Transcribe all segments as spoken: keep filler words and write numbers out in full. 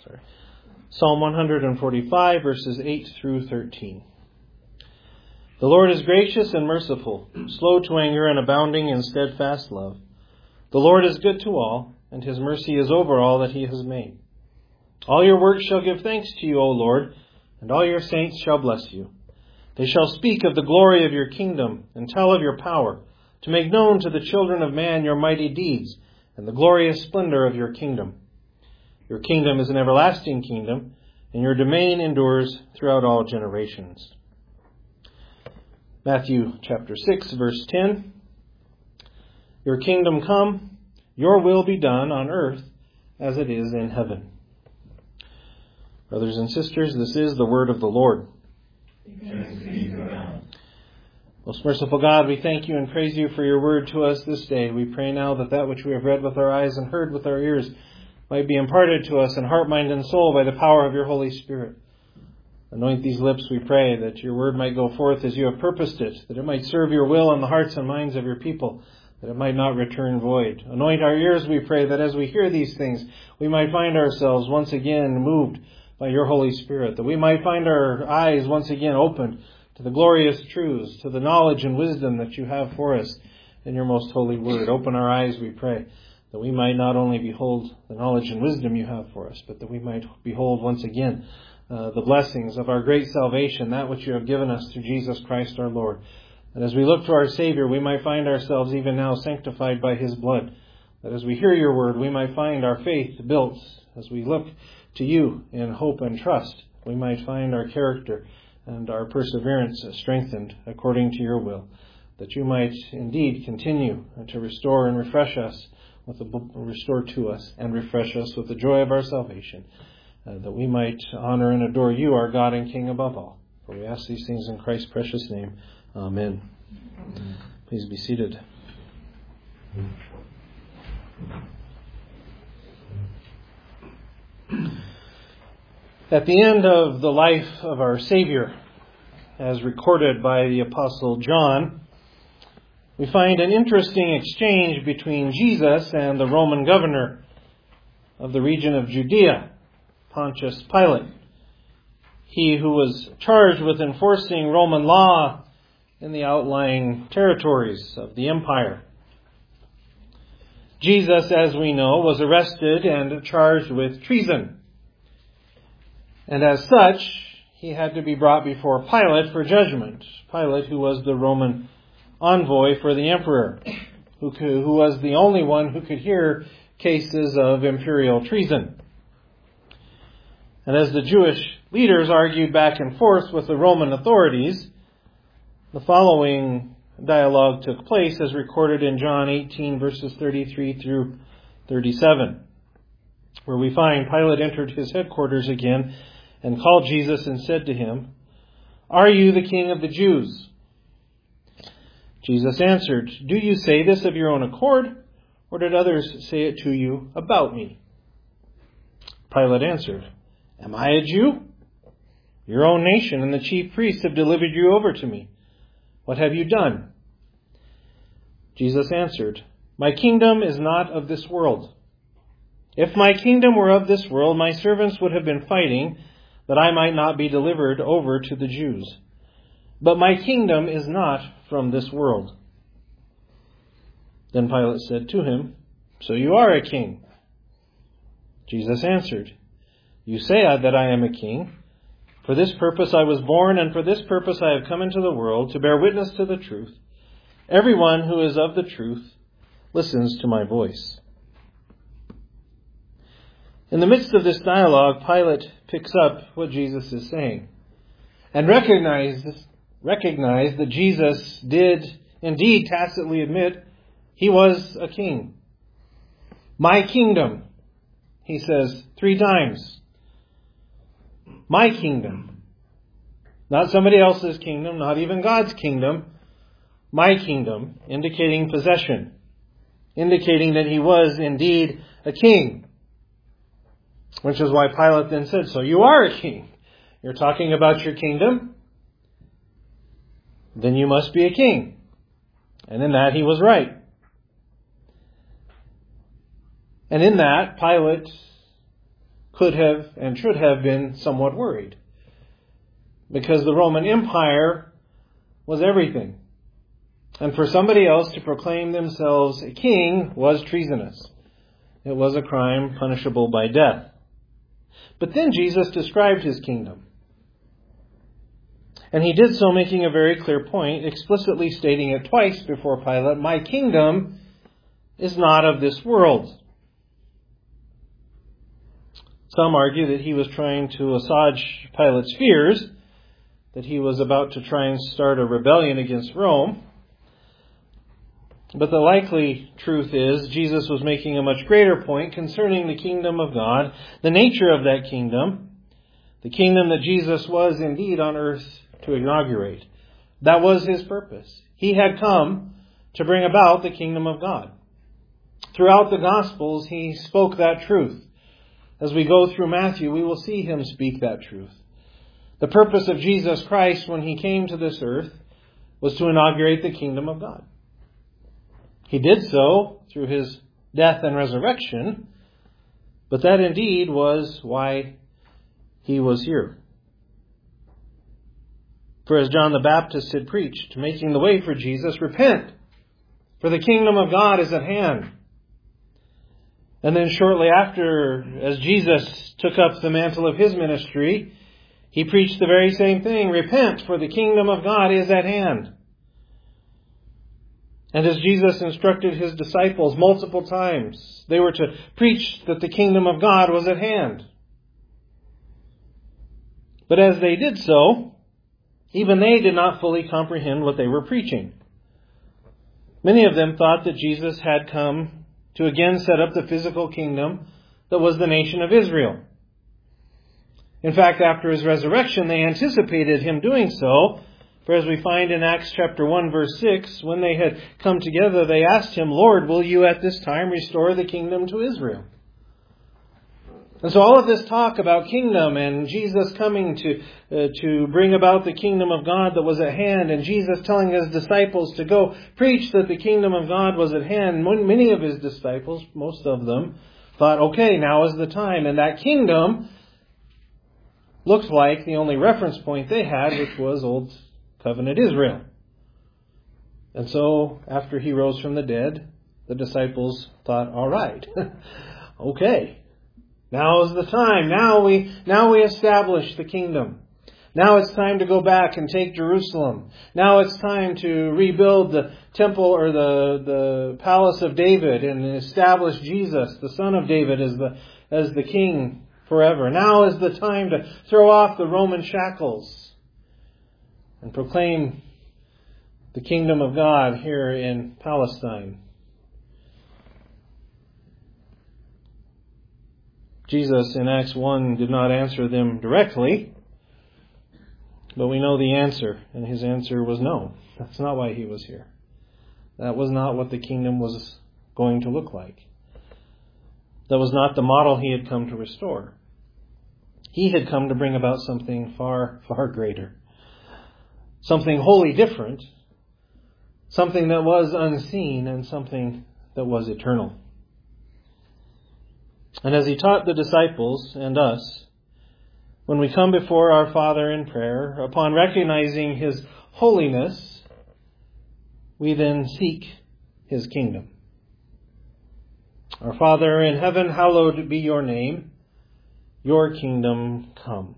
sorry. Psalm one forty-five, verses eight through thirteen. The Lord is gracious and merciful, slow to anger and abounding in steadfast love. The Lord is good to all, and his mercy is over all that he has made. All your works shall give thanks to you, O Lord, and all your saints shall bless you. They shall speak of the glory of your kingdom and tell of your power, to make known to the children of man your mighty deeds and the glorious splendor of your kingdom. Your kingdom is an everlasting kingdom, and your domain endures throughout all generations. Matthew chapter six, verse ten. Your kingdom come, your will be done on earth as it is in heaven. Brothers and sisters, this is the word of the Lord. Most merciful God, we thank you and praise you for your word to us this day. We pray now that that which we have read with our eyes and heard with our ears might be imparted to us in heart, mind, and soul by the power of your Holy Spirit. Anoint these lips, we pray, that your word might go forth as you have purposed it, that it might serve your will in the hearts and minds of your people, that it might not return void. Anoint our ears, we pray, that as we hear these things, we might find ourselves once again moved by your Holy Spirit, that we might find our eyes once again opened to the glorious truths, to the knowledge and wisdom that you have for us in your most holy word. Open our eyes, we pray, that we might not only behold the knowledge and wisdom you have for us, but that we might behold once again uh, the blessings of our great salvation, that which you have given us through Jesus Christ our Lord. And as we look to our Savior, we might find ourselves even now sanctified by his blood. That as we hear your word, we might find our faith built. As we look to you in hope and trust, we might find our character and our perseverance strengthened according to your will, that you might indeed continue to restore and refresh us, with the, restore to us and refresh us with the joy of our salvation, uh, that we might honor and adore you, our God and King above all. For we ask these things in Christ's precious name. Amen. Amen. Please be seated. At the end of the life of our Savior, as recorded by the Apostle John, we find an interesting exchange between Jesus and the Roman governor of the region of Judea, Pontius Pilate, he who was charged with enforcing Roman law in the outlying territories of the empire. Jesus, as we know, was arrested and charged with treason. And as such, he had to be brought before Pilate for judgment. Pilate, who was the Roman envoy for the emperor, who, could, who was the only one who could hear cases of imperial treason. And as the Jewish leaders argued back and forth with the Roman authorities, the following dialogue took place as recorded in John eighteen, verses thirty-three through thirty-seven, where we find Pilate entered his headquarters again and called Jesus and said to him, "Are you the King of the Jews?" Jesus answered, "Do you say this of your own accord, or did others say it to you about me?" Pilate answered, "Am I a Jew? Your own nation and the chief priests have delivered you over to me. What have you done?" Jesus answered, "My kingdom is not of this world. If my kingdom were of this world, my servants would have been fighting that I might not be delivered over to the Jews. But my kingdom is not from this world." Then Pilate said to him, "So you are a king?" Jesus answered, "You say that I am a king. For this purpose I was born, and for this purpose I have come into the world, to bear witness to the truth. Everyone who is of the truth listens to my voice." In the midst of this dialogue, Pilate picks up what Jesus is saying and recognizes, recognizes that Jesus did indeed tacitly admit he was a king. "My kingdom," he says three times. My kingdom. Not somebody else's kingdom, not even God's kingdom. My kingdom, indicating possession, indicating that he was indeed a king. Which is why Pilate then said, "So you are a king. You're talking about your kingdom? Then you must be a king." And in that he was right. And in that, Pilate could have and should have been somewhat worried. Because the Roman Empire was everything. And for somebody else to proclaim themselves a king was treasonous. It was a crime punishable by death. But then Jesus described his kingdom. And he did so making a very clear point, explicitly stating it twice before Pilate, "My kingdom is not of this world." Some argue that he was trying to assuage Pilate's fears, that he was about to try and start a rebellion against Rome. But the likely truth is Jesus was making a much greater point concerning the kingdom of God, the nature of that kingdom, the kingdom that Jesus was indeed on earth to inaugurate. That was his purpose. He had come to bring about the kingdom of God. Throughout the Gospels, he spoke that truth. As we go through Matthew, we will see him speak that truth. The purpose of Jesus Christ when he came to this earth was to inaugurate the kingdom of God. He did so through his death and resurrection, but that indeed was why he was here. For as John the Baptist had preached, making the way for Jesus, "Repent, for the kingdom of God is at hand." And then shortly after, as Jesus took up the mantle of his ministry, he preached the very same thing. "Repent, for the kingdom of God is at hand." And as Jesus instructed his disciples multiple times, they were to preach that the kingdom of God was at hand. But as they did so, even they did not fully comprehend what they were preaching. Many of them thought that Jesus had come to again set up the physical kingdom that was the nation of Israel. In fact, after his resurrection, they anticipated him doing so. For as we find in Acts chapter one, verse six, when they had come together, they asked him, "Lord, will you at this time restore the kingdom to Israel?" And so all of this talk about kingdom and Jesus coming to uh, to bring about the kingdom of God that was at hand, and Jesus telling his disciples to go preach that the kingdom of God was at hand, many of his disciples, most of them, thought, okay, now is the time. And that kingdom looked like the only reference point they had, which was Old Covenant Israel. And so, after he rose from the dead, the disciples thought, all right, okay, now is the time. Now we, now we establish the kingdom. Now it's time to go back and take Jerusalem. Now it's time to rebuild the temple or the, the palace of David and establish Jesus, the son of David, as the, as the king forever. Now is the time to throw off the Roman shackles and proclaim the kingdom of God here in Palestine. Jesus in Acts one did not answer them directly, but we know the answer, and his answer was no. That's not why he was here. That was not what the kingdom was going to look like. That was not the model he had come to restore. He had come to bring about something far, far greater. Something wholly different. Something that was unseen and something that was eternal. And as he taught the disciples and us, when we come before our Father in prayer, upon recognizing his holiness, we then seek his kingdom. Our Father in heaven, hallowed be your name. Your kingdom come.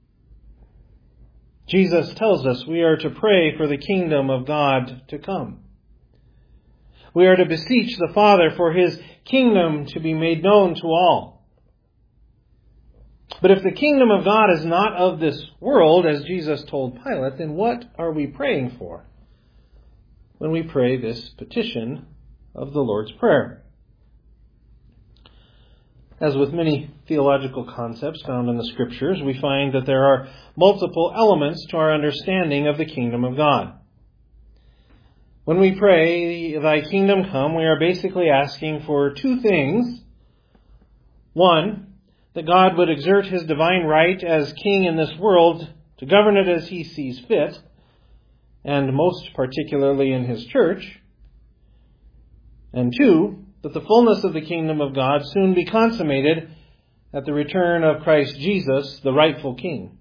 Jesus tells us we are to pray for the kingdom of God to come. We are to beseech the Father for his kingdom to be made known to all. But if the kingdom of God is not of this world, as Jesus told Pilate, then what are we praying for when we pray this petition of the Lord's Prayer? As with many theological concepts found in the Scriptures, we find that there are multiple elements to our understanding of the kingdom of God. When we pray, thy kingdom come, we are basically asking for two things. One, that God would exert his divine right as king in this world to govern it as he sees fit, and most particularly in his church. And two, that the fullness of the kingdom of God soon be consummated at the return of Christ Jesus, the rightful King.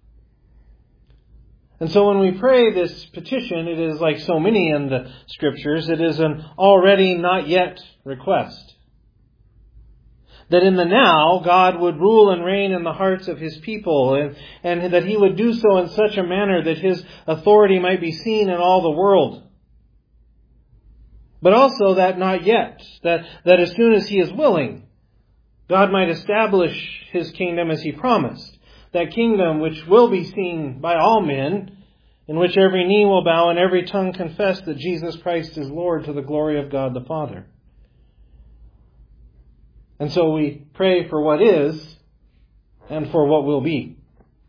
And so when we pray this petition, it is like so many in the Scriptures, it is an already not yet request. That in the now, God would rule and reign in the hearts of His people, and, and that He would do so in such a manner that His authority might be seen in all the world. But also that not yet, that, that as soon as He is willing, God might establish His kingdom as He promised. That kingdom which will be seen by all men, in which every knee will bow and every tongue confess that Jesus Christ is Lord, to the glory of God the Father. And so we pray for what is and for what will be.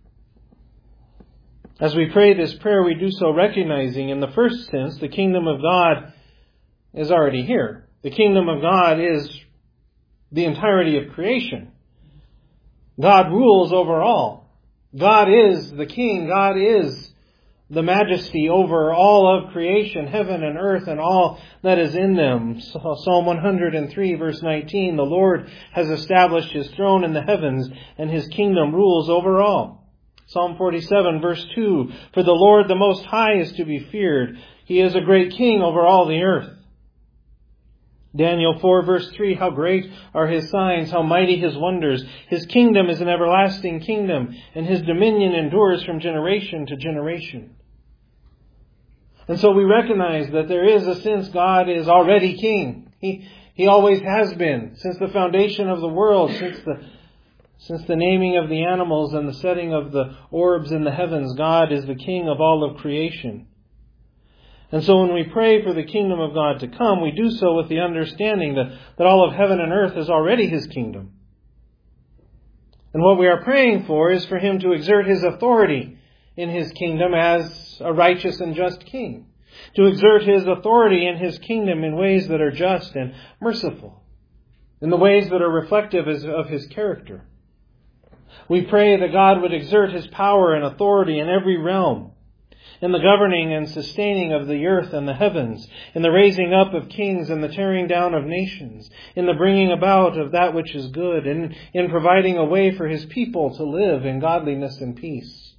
As we pray this prayer, we do so recognizing, in the first sense, the kingdom of God is already here. The kingdom of God is the entirety of creation. God rules over all. God is the King. God is the majesty over all of creation, heaven and earth and all that is in them. Psalm one hundred three verse nineteen, the Lord has established His throne in the heavens, and His kingdom rules over all. Psalm forty-seven verse two, for the Lord the Most High is to be feared. He is a great King over all the earth. Daniel four verse three, how great are His signs, how mighty His wonders. His kingdom is an everlasting kingdom, and His dominion endures from generation to generation. And so we recognize that there is a sense God is already King. He, He always has been, since the foundation of the world, since the, since the naming of the animals and the setting of the orbs in the heavens. God is the King of all of creation. And so when we pray for the kingdom of God to come, we do so with the understanding that, that all of heaven and earth is already His kingdom. And what we are praying for is for Him to exert His authority in His kingdom as a righteous and just King. To exert His authority in His kingdom in ways that are just and merciful. In the ways that are reflective of His character. We pray that God would exert His power and authority in every realm. In the governing and sustaining of the earth and the heavens, in the raising up of kings and the tearing down of nations, in the bringing about of that which is good, and in providing a way for His people to live in godliness and peace.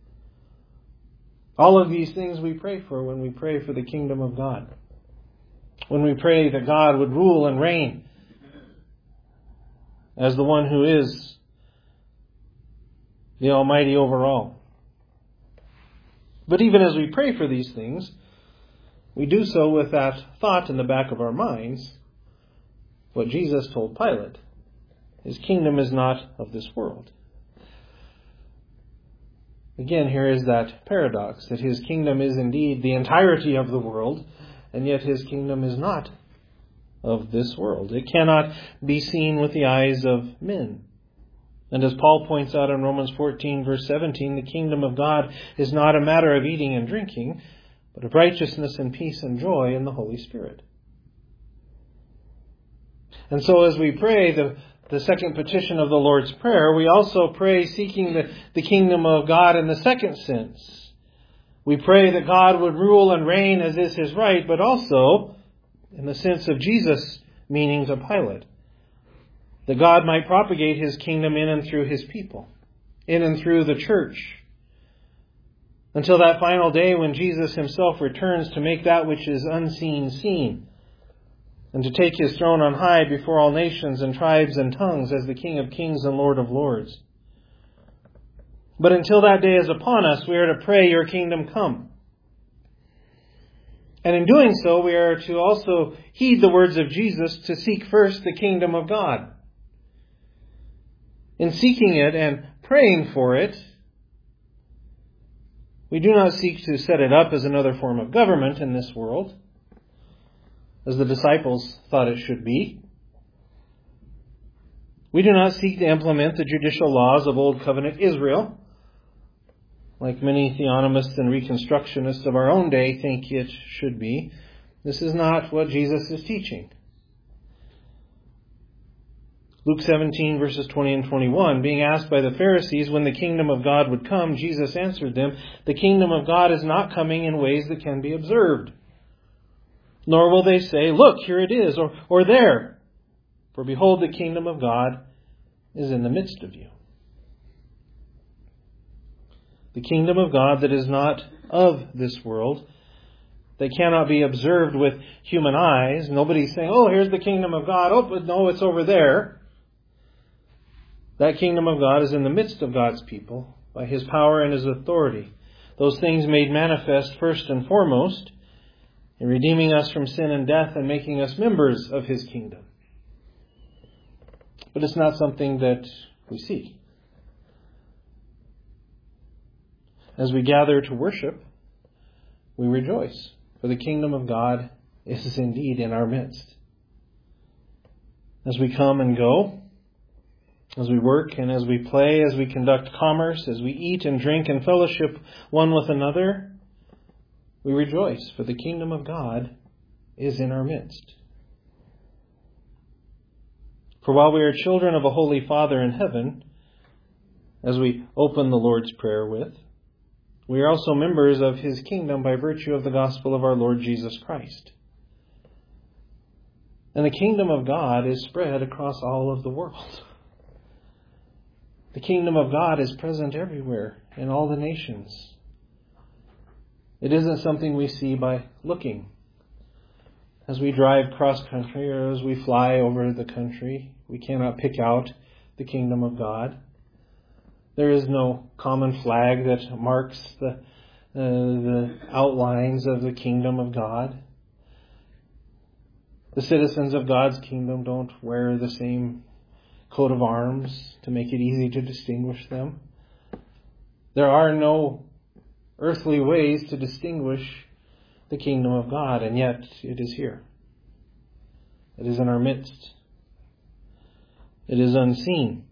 All of these things we pray for when we pray for the kingdom of God. When we pray that God would rule and reign as the one who is the Almighty over all. But even as we pray for these things, we do so with that thought in the back of our minds, what Jesus told Pilate. His kingdom is not of this world. Again, here is that paradox, that His kingdom is indeed the entirety of the world, and yet His kingdom is not of this world. It cannot be seen with the eyes of men. And as Paul points out in Romans fourteen verse seventeen, the kingdom of God is not a matter of eating and drinking, but of righteousness and peace and joy in the Holy Spirit. And so as we pray the, the second petition of the Lord's Prayer, we also pray seeking the, the kingdom of God in the second sense. We pray that God would rule and reign as is His right, but also in the sense of Jesus' meaning to Pilate. That God might propagate His kingdom in and through His people, in and through the church, until that final day when Jesus Himself returns to make that which is unseen seen, and to take His throne on high before all nations and tribes and tongues as the King of kings and Lord of lords. But until that day is upon us, we are to pray, Your kingdom come. And in doing so, we are to also heed the words of Jesus to seek first the kingdom of God. In seeking it and praying for it, we do not seek to set it up as another form of government in this world, as the disciples thought it should be. We do not seek to implement the judicial laws of Old Covenant Israel, like many theonomists and reconstructionists of our own day think it should be. This is not what Jesus is teaching. Luke seventeen, verses twenty and twenty-one, being asked by the Pharisees when the kingdom of God would come, Jesus answered them, the kingdom of God is not coming in ways that can be observed. Nor will they say, look, here it is, or, or there. For behold, the kingdom of God is in the midst of you. The kingdom of God that is not of this world, that cannot be observed with human eyes. Nobody's saying, oh, here's the kingdom of God. Oh, but no, it's over there. That kingdom of God is in the midst of God's people by His power and His authority. Those things made manifest first and foremost in redeeming us from sin and death and making us members of His kingdom. But it's not something that we see. As we gather to worship, we rejoice, for the kingdom of God is indeed in our midst. As we come and go, as we work and as we play, as we conduct commerce, as we eat and drink and fellowship one with another, we rejoice, for the kingdom of God is in our midst. For while we are children of a holy Father in heaven, as we open the Lord's Prayer with, we are also members of His kingdom by virtue of the gospel of our Lord Jesus Christ. And the kingdom of God is spread across all of the world. The kingdom of God is present everywhere in all the nations. It isn't something we see by looking. As we drive cross-country or as we fly over the country, we cannot pick out the kingdom of God. There is no common flag that marks the, uh, the outlines of the kingdom of God. The citizens of God's kingdom don't wear the same coat of arms to make it easy to distinguish them. There are no earthly ways to distinguish the kingdom of God, and yet it is here. It is in our midst. It is unseen.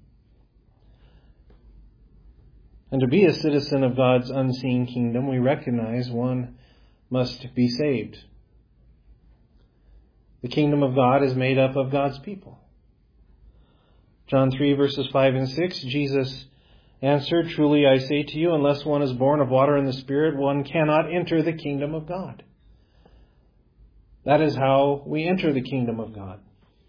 And to be a citizen of God's unseen kingdom, we recognize one must be saved. The kingdom of God is made up of God's people. John three, verses five and six, Jesus answered, "Truly I say to you, unless one is born of water and the Spirit, one cannot enter the kingdom of God." That is how we enter the kingdom of God.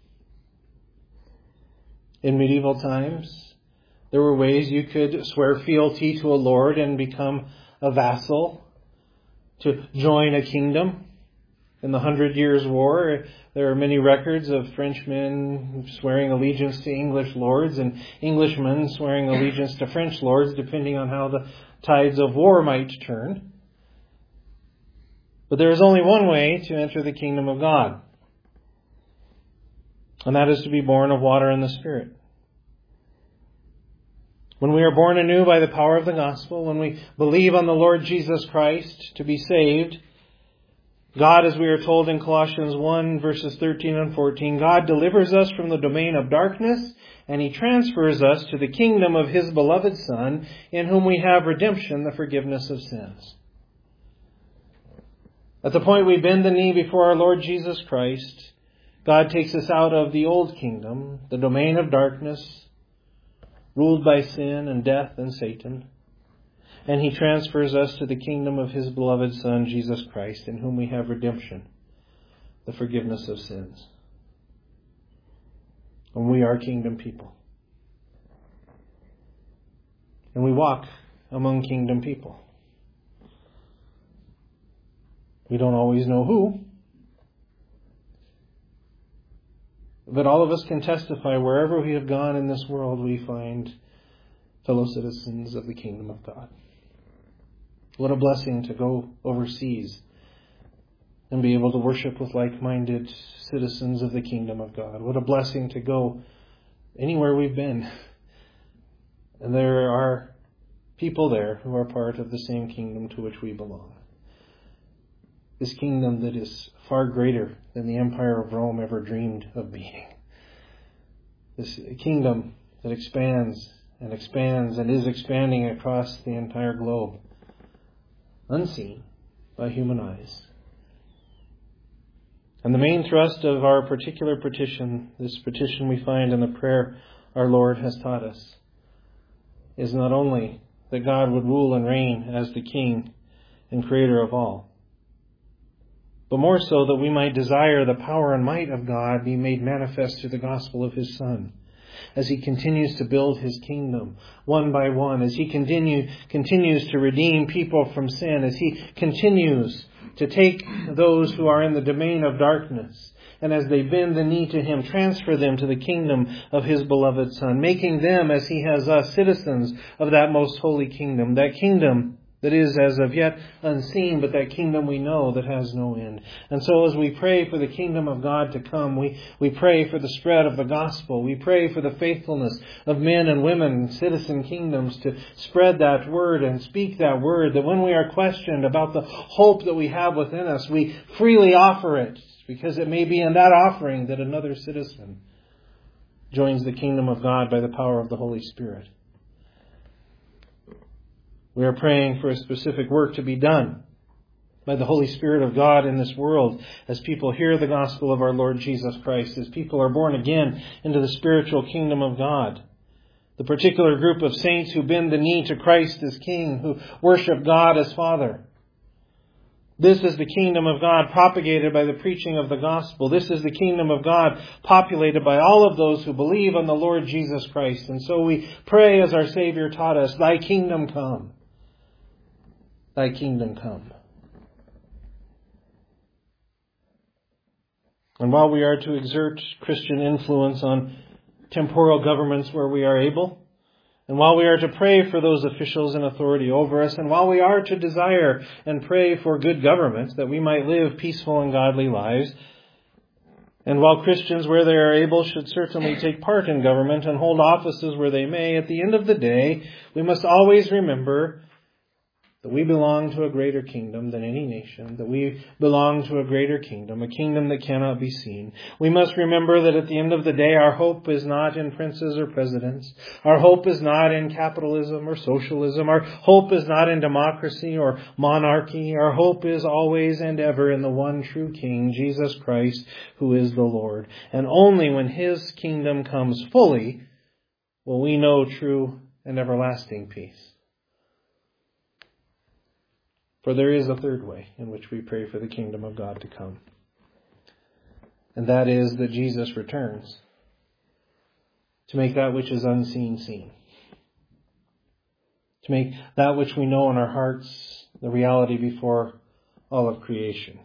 In medieval times, there were ways you could swear fealty to a lord and become a vassal, to join a kingdom. In the Hundred Years' War, there are many records of Frenchmen swearing allegiance to English lords and Englishmen swearing allegiance to French lords, depending on how the tides of war might turn. But there is only one way to enter the kingdom of God, and that is to be born of water and the Spirit. When we are born anew by the power of the gospel, when we believe on the Lord Jesus Christ to be saved, God, as we are told in Colossians one, verses thirteen and fourteen, God delivers us from the domain of darkness, and He transfers us to the kingdom of His beloved Son, in whom we have redemption, the forgiveness of sins. At the point we bend the knee before our Lord Jesus Christ, God takes us out of the old kingdom, the domain of darkness, ruled by sin and death and Satan, and He transfers us to the kingdom of His beloved Son, Jesus Christ, in whom we have redemption, the forgiveness of sins. And we are kingdom people. And we walk among kingdom people. We don't always know who, but all of us can testify wherever we have gone in this world, we find fellow citizens of the kingdom of God. What a blessing to go overseas and be able to worship with like-minded citizens of the kingdom of God. What a blessing to go anywhere we've been. And there are people there who are part of the same kingdom to which we belong. This kingdom that is far greater than the empire of Rome ever dreamed of being. This kingdom that expands and expands and is expanding across the entire globe, unseen by human eyes. And the main thrust of our particular petition, this petition we find in the prayer our Lord has taught us, is not only that God would rule and reign as the King and Creator of all, but more so that we might desire the power and might of God be made manifest through the gospel of His Son. as He continues to build His kingdom one by one, as He continue, continues to redeem people from sin, as He continues to take those who are in the domain of darkness, and as they bend the knee to Him, transfer them to the kingdom of His beloved Son, making them, as He has us, citizens of that most holy kingdom, that kingdom that is as of yet unseen, but that kingdom we know that has no end. And so as we pray for the kingdom of God to come, we, we pray for the spread of the gospel. We pray for the faithfulness of men and women, citizen kingdoms, to spread that word and speak that word, that when we are questioned about the hope that we have within us, we freely offer it, because it may be in that offering that another citizen joins the kingdom of God by the power of the Holy Spirit. We are praying for a specific work to be done by the Holy Spirit of God in this world as people hear the gospel of our Lord Jesus Christ, as people are born again into the spiritual kingdom of God. The particular group of saints who bend the knee to Christ as King, who worship God as Father. This is the kingdom of God propagated by the preaching of the gospel. This is the kingdom of God populated by all of those who believe on the Lord Jesus Christ. And so we pray as our Savior taught us, Thy kingdom come. Thy kingdom come. And while we are to exert Christian influence on temporal governments where we are able, and while we are to pray for those officials in authority over us, and while we are to desire and pray for good government, that we might live peaceful and godly lives, and while Christians, where they are able, should certainly take part in government and hold offices where they may, at the end of the day, we must always remember that we belong to a greater kingdom than any nation, that we belong to a greater kingdom, a kingdom that cannot be seen. We must remember that at the end of the day, our hope is not in princes or presidents. Our hope is not in capitalism or socialism. Our hope is not in democracy or monarchy. Our hope is always and ever in the one true King, Jesus Christ, who is the Lord. And only when His kingdom comes fully will we know true and everlasting peace. For there is a third way in which we pray for the kingdom of God to come. And that is that Jesus returns to make that which is unseen seen. To make that which we know in our hearts the reality before all of creation.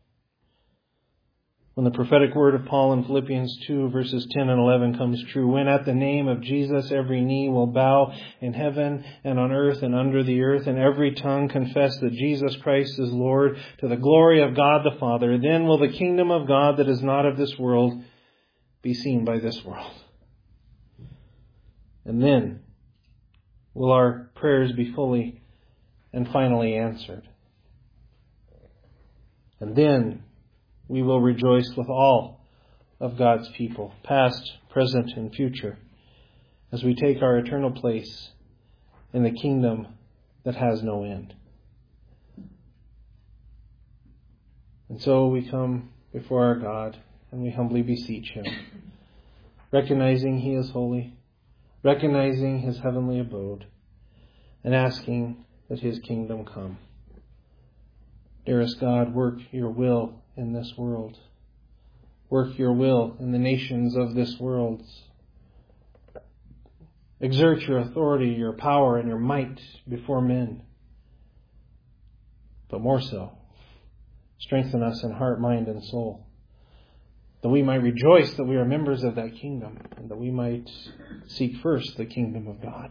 When the prophetic word of Paul in Philippians two verses ten and eleven comes true, when at the name of Jesus every knee will bow in heaven and on earth and under the earth, and every tongue confess that Jesus Christ is Lord, to the glory of God the Father, then will the kingdom of God that is not of this world be seen by this world. And then will our prayers be fully and finally answered. And then we will rejoice with all of God's people, past, present, and future, as we take our eternal place in the kingdom that has no end. And so we come before our God and we humbly beseech Him, recognizing He is holy, recognizing His heavenly abode, and asking that His kingdom come. Dearest God, work your will in this world. Work your will in the nations of this world. Exert your authority, your power, and your might before men. But more so, strengthen us in heart, mind, and soul, that we might rejoice that we are members of that kingdom, and that we might seek first the kingdom of God.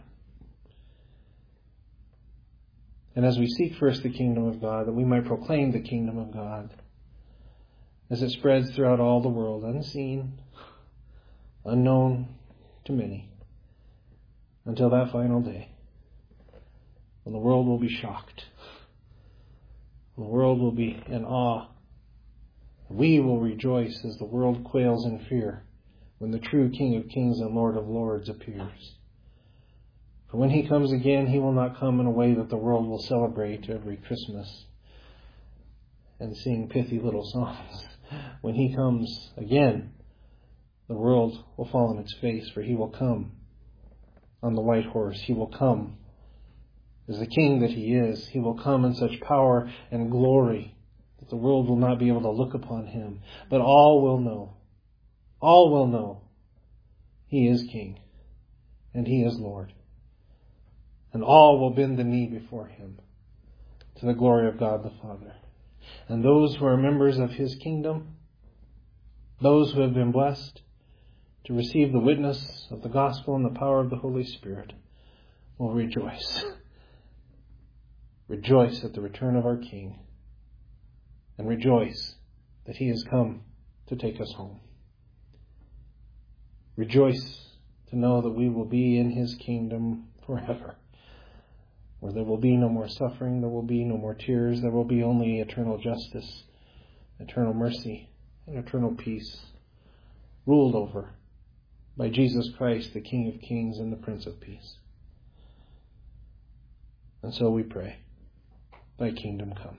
And as we seek first the kingdom of God, that we might proclaim the kingdom of God as it spreads throughout all the world, unseen, unknown to many, until that final day, when the world will be shocked, when the world will be in awe. We will rejoice as the world quails in fear when the true King of Kings and Lord of Lords appears. For when He comes again, He will not come in a way that the world will celebrate every Christmas and sing pithy little songs. When He comes again, the world will fall on its face, for He will come on the white horse. He will come as the King that He is. He will come in such power and glory that the world will not be able to look upon Him. But all will know, all will know He is King. and he is Lord. And all will bend the knee before him to the glory of God the Father. And those who are members of his kingdom, those who have been blessed to receive the witness of the gospel and the power of the Holy Spirit, will rejoice. Rejoice at the return of our King, and rejoice that he has come to take us home. Rejoice to know that we will be in his kingdom forever, where there will be no more suffering, there will be no more tears, there will be only eternal justice, eternal mercy, and eternal peace, ruled over by Jesus Christ, the King of Kings and the Prince of Peace. And so we pray, thy kingdom come.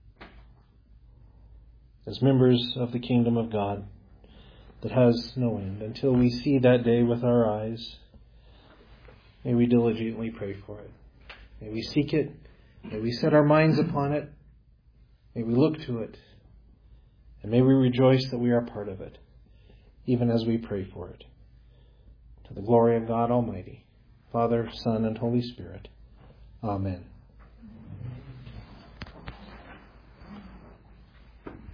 As members of the kingdom of God that has no end, until we see that day with our eyes, may we diligently pray for it. May we seek it. May we set our minds upon it. May we look to it. And may we rejoice that we are part of it, even as we pray for it. To the glory of God Almighty, Father, Son, and Holy Spirit. Amen.